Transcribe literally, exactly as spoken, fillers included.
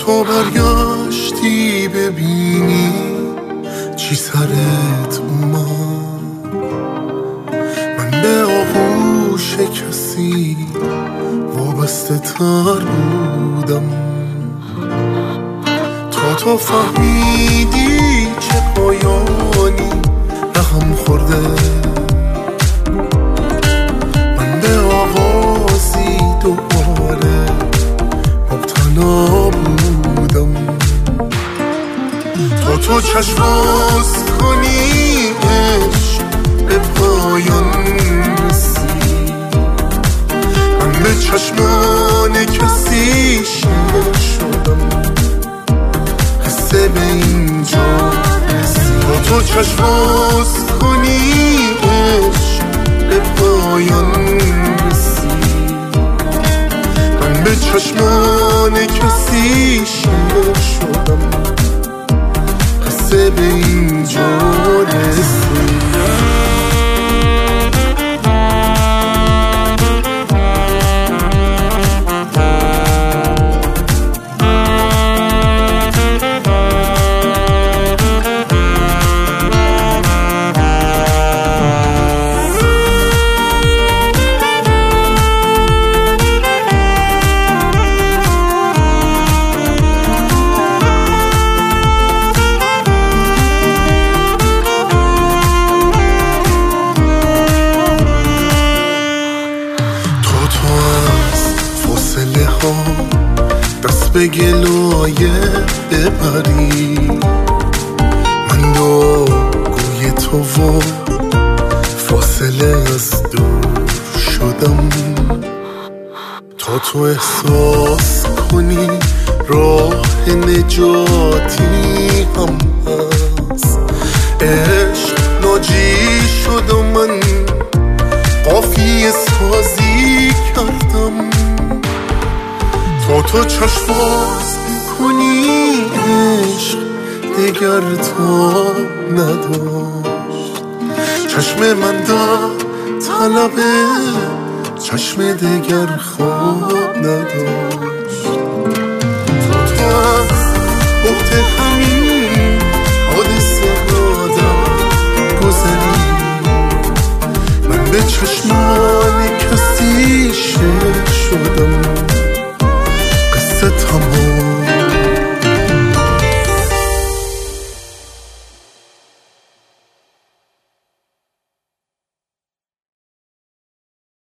تو برگشتی ببینی چی سرت اومد، من به آغوش کسی وابسته تر بودم تا تو فهمیدی چه پایانی رقم خورده. من به آغازی دوباره مبتلا بودم تا تو چشم باز کنی عشق به پایان رسید. من به چشمان کسی شیر شدم، قصه به اینجا رسید. تا تو چشم باز کنی عشق به پایان رسید. من به چشمان کسی شیر شدم، قصه به اینجا رسید. دست به گلایه ببری، من داغوی تو و فاصله از دور شدم تا تو احساس کنی راه نجاتی هم هست. عشق ناجی شد و من قافیه سازی کردم تا تو چشم باز کنی عشق دگر تو نداشت. چشم من داد طلبه چشم دگر خواب نداشت. تا تو از بحت همین حادثه آدم گذری، من به چشمان کسی شیر شدم، قصه تمام